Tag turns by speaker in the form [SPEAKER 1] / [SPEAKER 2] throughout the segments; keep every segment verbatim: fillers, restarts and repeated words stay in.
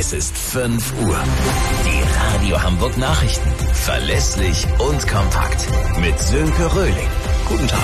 [SPEAKER 1] Es ist fünf Uhr. Die Radio Hamburg Nachrichten. Verlässlich und kompakt. Mit Sönke Röhling. Guten Tag.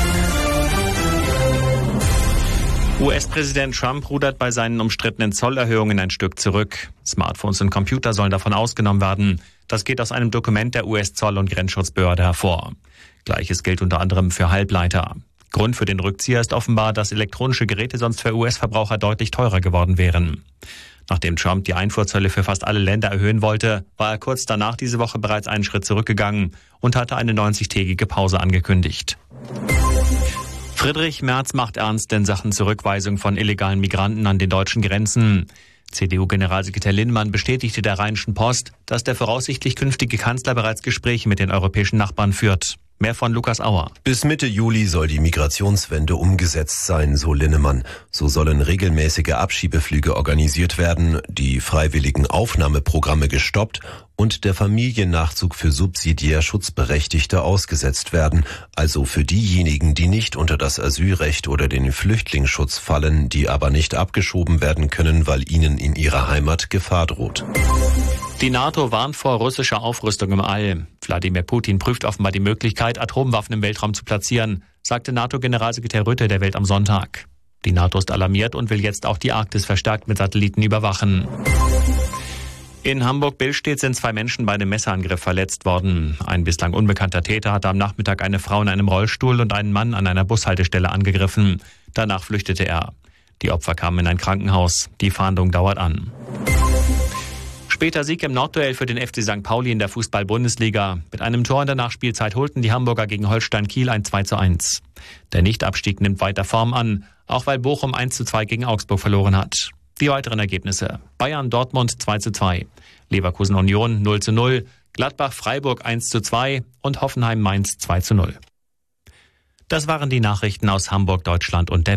[SPEAKER 2] U S-Präsident Trump rudert bei seinen umstrittenen Zollerhöhungen ein Stück zurück. Smartphones und Computer sollen davon ausgenommen werden. Das geht aus einem Dokument der U S-Zoll- und Grenzschutzbehörde hervor. Gleiches gilt unter anderem für Halbleiter. Grund für den Rückzieher ist offenbar, dass elektronische Geräte sonst für U S-Verbraucher deutlich teurer geworden wären. Nachdem Trump die Einfuhrzölle für fast alle Länder erhöhen wollte, war er kurz danach diese Woche bereits einen Schritt zurückgegangen und hatte eine neunzigtägige Pause angekündigt. Friedrich Merz macht ernst in Sachen Zurückweisung von illegalen Migranten an den deutschen Grenzen. C D U-Generalsekretär Linnemann bestätigte der Rheinischen Post, dass der voraussichtlich künftige Kanzler bereits Gespräche mit den europäischen Nachbarn führt. Mehr von Lukas Auer.
[SPEAKER 3] Bis Mitte Juli soll die Migrationswende umgesetzt sein, so Linnemann. So sollen regelmäßige Abschiebeflüge organisiert werden, die freiwilligen Aufnahmeprogramme gestoppt und der Familiennachzug für subsidiär Schutzberechtigte ausgesetzt werden, also für diejenigen, die nicht unter das Asylrecht oder den Flüchtlingsschutz fallen, die aber nicht abgeschoben werden können, weil ihnen in ihrer Heimat Gefahr droht.
[SPEAKER 2] Die NATO warnt vor russischer Aufrüstung im All. Wladimir Putin prüft offenbar die Möglichkeit, Atomwaffen im Weltraum zu platzieren, sagte NATO-Generalsekretär Rutte der Welt am Sonntag. Die NATO ist alarmiert und will jetzt auch die Arktis verstärkt mit Satelliten überwachen. In Hamburg-Billstedt sind zwei Menschen bei einem Messerangriff verletzt worden. Ein bislang unbekannter Täter hatte am Nachmittag eine Frau in einem Rollstuhl und einen Mann an einer Bushaltestelle angegriffen. Danach flüchtete er. Die Opfer kamen in ein Krankenhaus. Die Fahndung dauert an. Später Sieg im Nordduell für den F C Sankt Pauli in der Fußball-Bundesliga. Mit einem Tor in der Nachspielzeit holten die Hamburger gegen Holstein Kiel ein zwei zu eins. Der Nichtabstieg nimmt weiter Form an, auch weil Bochum eins zu zwei gegen Augsburg verloren hat. Die weiteren Ergebnisse: Bayern Dortmund zwei zu zwei, Leverkusen Union null zu null, Gladbach Freiburg eins zu zwei und Hoffenheim Mainz zwei zu null. Das waren die Nachrichten aus Hamburg, Deutschland und der